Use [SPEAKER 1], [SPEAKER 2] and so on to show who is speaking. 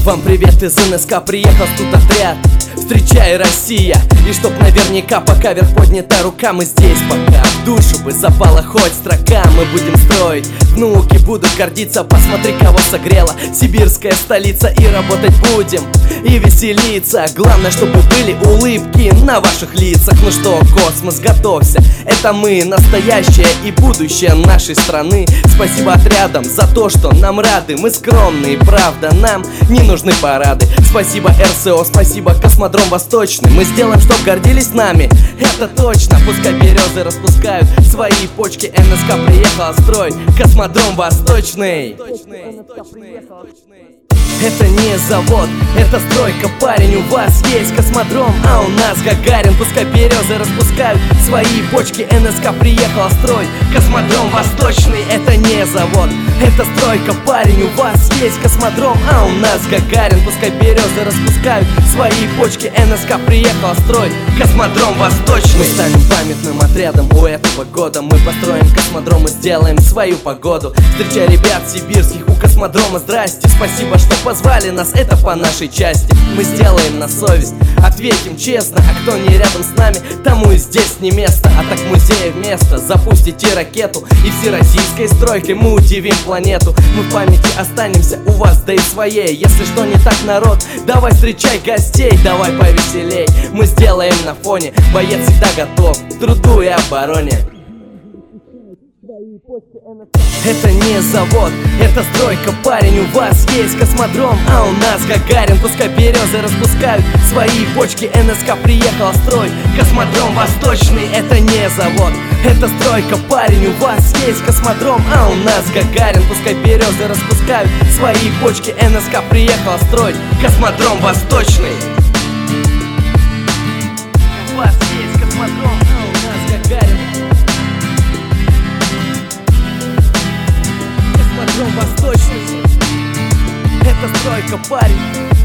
[SPEAKER 1] Вам привет из НСК, приехал тут отряд. Встречай, Россия! И чтоб наверняка, пока вверх поднята рука, мы здесь пока. В душу бы запала хоть строка, мы будем строить. Внуки будут гордиться, посмотри, кого согрела сибирская столица. И работать будем, и веселиться. Главное, чтобы были улыбки на ваших лицах. Ну что, космос, готовься. Это мы, настоящее и будущее нашей страны. Спасибо отрядам за то, что нам рады. Мы скромные, правда, нам не нужны парады. Спасибо РСО, спасибо Космодром Восточный. Мы сделаем, чтоб гордились нами, это точно. Пускай березы распускают свои почки. НСК приехала строить Космодром Восточный. Это не завод, это стройка, парень. У вас есть космодром, а у нас Гагарин. Пускай березы распускают свои почки. НСК приехала строить Космодром Восточный. Это не завод, это стройка, парень. У вас есть космодром, а у нас Гагарин. Пускай березы распускают свои почки. НСК приехала строить Космодром Восточный. Мы станем памятным отрядом у этого года. Мы построим космодром и сделаем свою погоду. Встречай ребят сибирских у космодрома, здрасте. Спасибо, что позвали нас, это по нашей части. Мы сделаем на совесть, ответим честно. А кто не рядом с нами, тому и здесь не место. А так музея вместо, запустите ракету. И всероссийской стройкой мы удивим планету. Мы в памяти останемся у вас, да и своей. Если что не так, народ, давай встречай гостей. Давай повеселей, мы сделаем на фоне. Боец всегда готов к труду и обороне. Это не завод, это стройка, парень. У вас есть космодром, а у нас Гагарин. Пускай березы распускают свои почки. НСК приехала строить Космодром Восточный. Это не завод, это стройка, парень. У вас есть космодром, а у нас Гагарин. Пускай березы распускают свои почки. НСК приехала строить Космодром Восточный. У вас есть космодром, а у нас Гагарин. Космодром Восточный. Это стройка, парень.